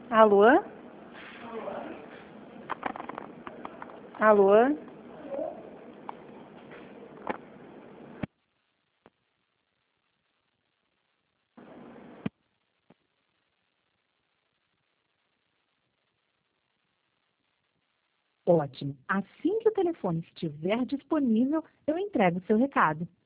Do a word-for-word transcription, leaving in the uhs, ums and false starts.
Alô? Alô? Ótimo. Assim que o telefone estiver disponível, eu entrego o seu recado.